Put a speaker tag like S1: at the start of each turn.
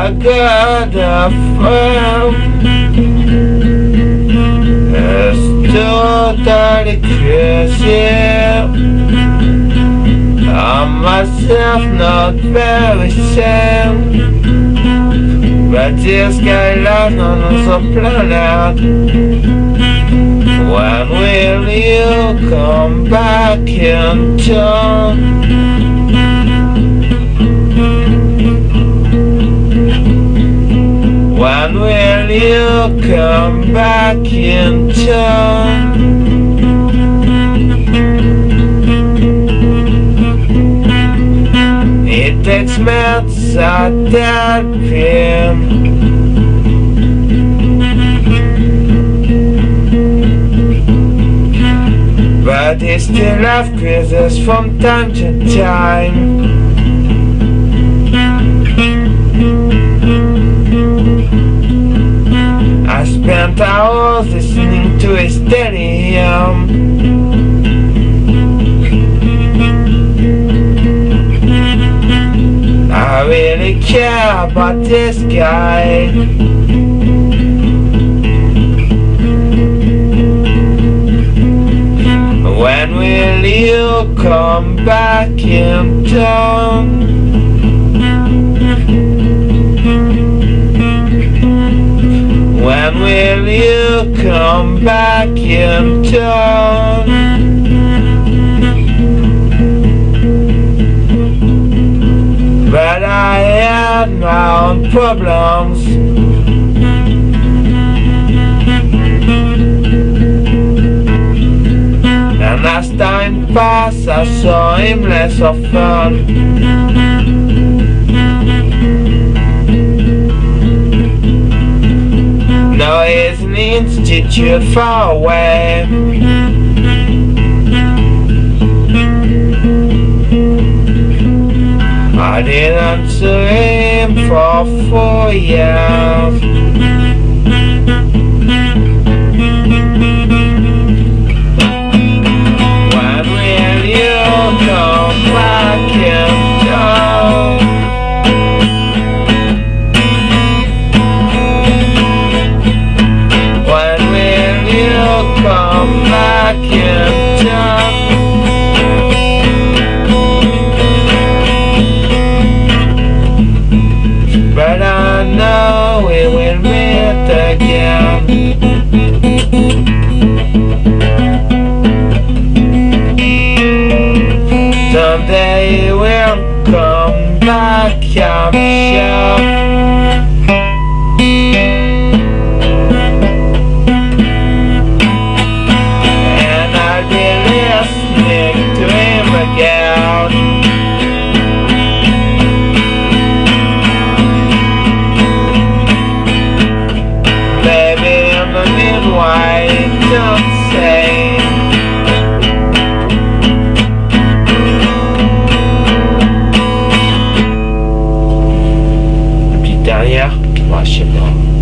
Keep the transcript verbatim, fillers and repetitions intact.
S1: I got a friend. It's totally crazy. I'm myself not very sane, but this guy lives on another planet. When will you come back in town? When will you come back in town? It takes minutes at that pin, but he still have crisis from time to time. I spent hours listening to his steady hum. I really care about this guy. When will you come back in town? When will you come back in town? But I had my own problems. And as time passed, I saw him less often. Now he's an institute far away. I didn't see him for four years. When will you come back in town? When will you come back in town? But I know we will meet again. Someday you will come back, I'm sure. And I'll be listening to him again. Why don't say un petit derrière, ouais, je sais pas.